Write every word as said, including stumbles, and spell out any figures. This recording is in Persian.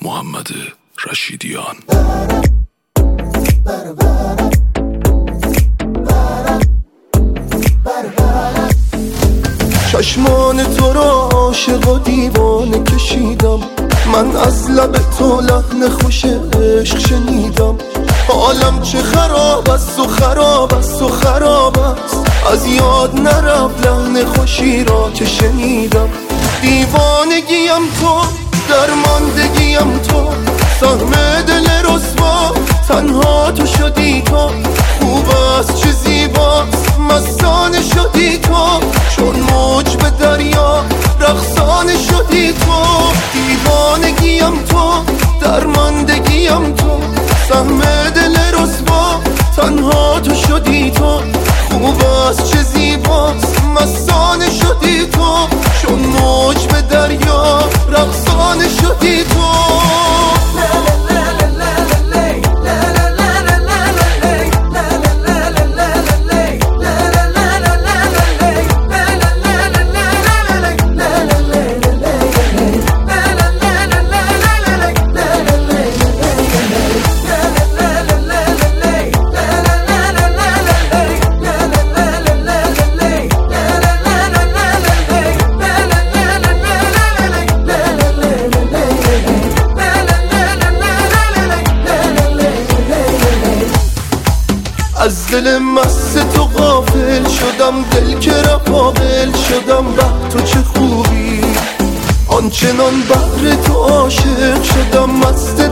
محمد رشیدیان. چشمان تو را عاشق و دیوانه کشیدم، من از لب تو لحن خوش عشق شنیدم. حالم چه خراب است و خراب است و خراب است، از یاد نرفت لحن خوشی را که شنیدم. دیوانگیم تو، درماندگیم تو، سهم دل رسوا تنها تو شدی تو. خوب است چه زیباست مستانه شدی تو، چون موج به دریا رقصانه شدی تو. دیوانگیم تو، درماندگیم تو، سهم دل رسوا تنها تو شدی تو. خوب است چه زیباست مستانه شدی تو، چون موج به دریا رقصانه شدی تو. از دل مست تو غافل شدم، دل که را پاگل شدم. به تو چه خوبی، آنچنان بهر تو عاشق شدم. مست